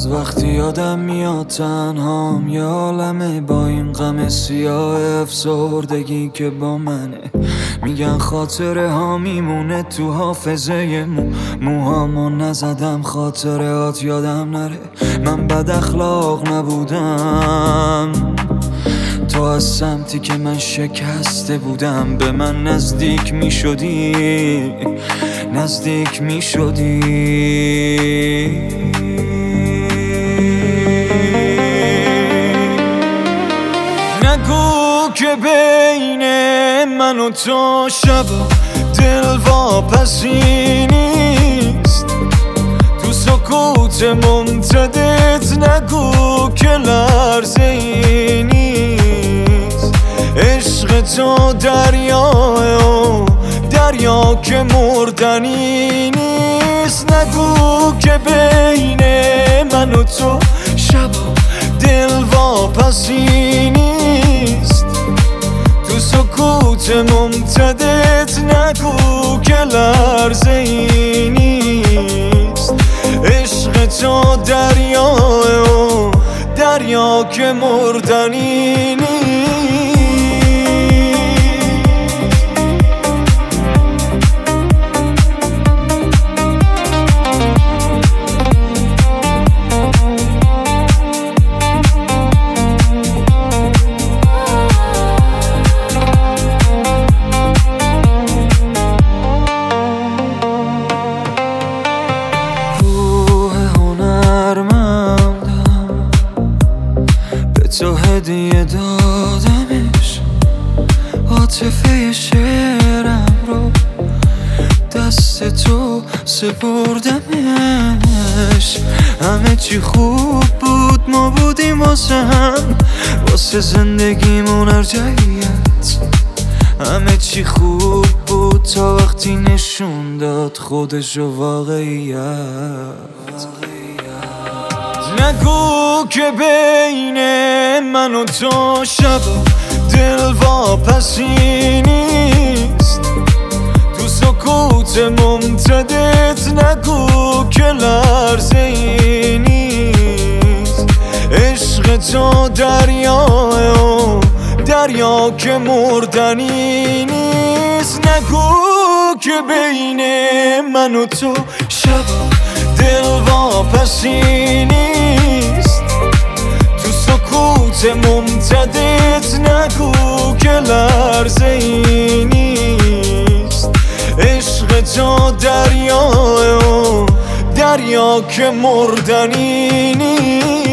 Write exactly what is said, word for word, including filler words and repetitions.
از وقتی یادم میاد تنهام، یه عالمه با این غم سیاه افسردگی که با منه. میگن خاطره ها میمونه تو حافظه مو موهامو نزدم خاطرات یادم نره. من بد اخلاق نبودم، تو از سمتی که من شکسته بودم به من نزدیک می شدی، نزدیک می شدی. نگو که بین من و تو شبا دل واپسی نیست، تو سکوت ممتدت نگو که لرزه ای نیست. عشق تو دریاه و دریا که مردنی نیست. نگو که بین من و تو شبا دل واپسی نیست، تو سکوت ممتدت نگو که لرزه ای نیست. عشق تو دریاه و دریا که مردنی نیست. تو هدیه دادمش، عاطفه شعرم رو دست تو سپردمش. همه چی خوب بود، ما بودیم واسه هم، واسه زندگیمون ارجعیت. همه چی خوب بود تا وقتی نشون داد خودشو واقعیت. نگو که بین من و تو شبا دل واپسی نیست، تو سکوت ممتدت نگو که لرزه ای نیست. عشق تو دریاه و دریا که مردنی نیست. نگو که بین من و تو شبا دل واپسی نیست، تو سکوت ممتدت نگو که لرزه ای نیست. عشق تو دریاه و دریا که مردنی نیست.